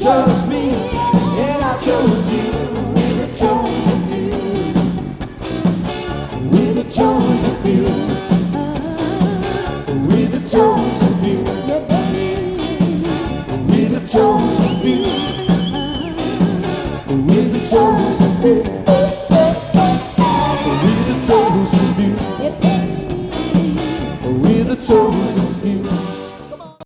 chose me, and I chose you. With a chosen few. With a chosen few. With a chosen few. With a chosen few.